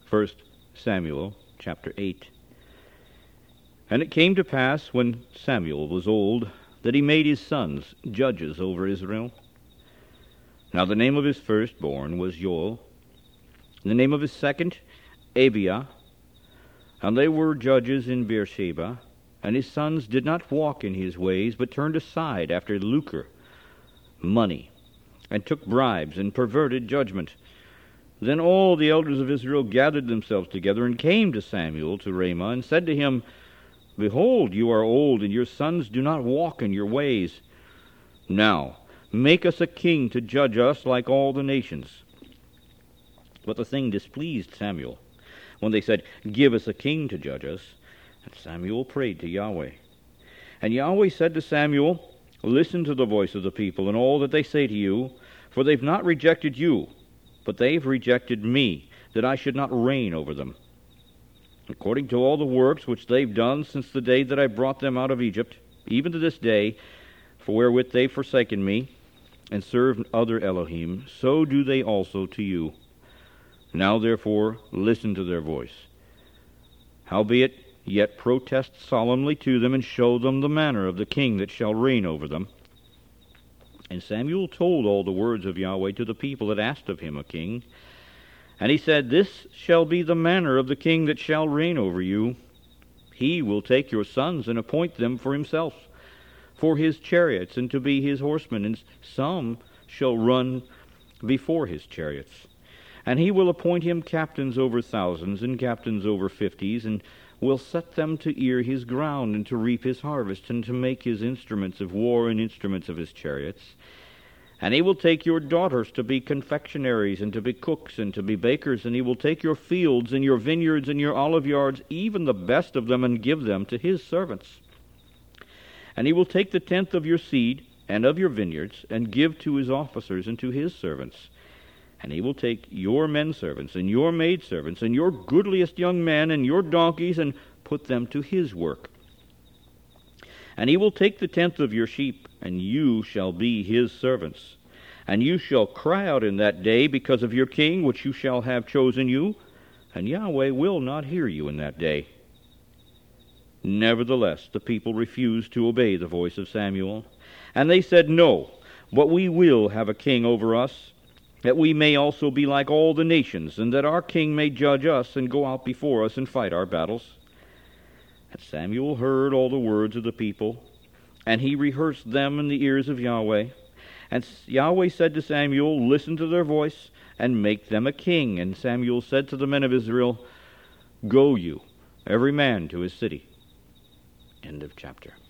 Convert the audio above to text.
1 Samuel chapter 8. And it came to pass, when Samuel was old, that he made his sons judges over Israel. Now the name of his firstborn was Joel, and the name of his second, Abiah. And they were judges in Beersheba. And his sons did not walk in his ways, but turned aside after lucre, money, and took bribes, and perverted judgment. Then all the elders of Israel gathered themselves together, and came to Samuel to Ramah, and said to him, Behold, you are old, and your sons do not walk in your ways. Now make us a king to judge us like all the nations. But the thing displeased Samuel, when they said, Give us a king to judge us. And Samuel prayed to Yahweh. And Yahweh said to Samuel, Listen to the voice of the people, and all that they say to you, for they've not rejected you, but they've rejected me, that I should not reign over them. According to all the works which they've done since the day that I brought them out of Egypt, even to this day, for wherewith they've forsaken me, and served other Elohim, so do they also to you. Now therefore listen to their voice. Howbeit, yet protest solemnly to them, and show them the manner of the king that shall reign over them. And Samuel told all the words of Yahweh to the people that asked of him a king. And he said, This shall be the manner of the king that shall reign over you. He will take your sons and appoint them for himself, for his chariots, and to be his horsemen, and some shall run before his chariots. And he will appoint him captains over thousands, and captains over fifties, and will set them to ear his ground, and to reap his harvest, and to make his instruments of war and instruments of his chariots. And he will take your daughters to be confectionaries, and to be cooks, and to be bakers, and he will take your fields, and your vineyards, and your olive yards, even the best of them, and give them to his servants. And he will take the tenth of your seed, and of your vineyards, and give to his officers, and to his servants. And he will take your men servants, and your maid servants, and your goodliest young men, and your donkeys, and put them to his work. And he will take the tenth of your sheep, and you shall be his servants. And you shall cry out in that day because of your king, which you shall have chosen you, and Yahweh will not hear you in that day. Nevertheless, the people refused to obey the voice of Samuel. And they said, No, but we will have a king over us, that we may also be like all the nations, and that our king may judge us, and go out before us, and fight our battles. And Samuel heard all the words of the people, and he rehearsed them in the ears of Yahweh. And Yahweh said to Samuel, Listen to their voice, and make them a king. And Samuel said to the men of Israel, Go you, every man to his city. End of chapter.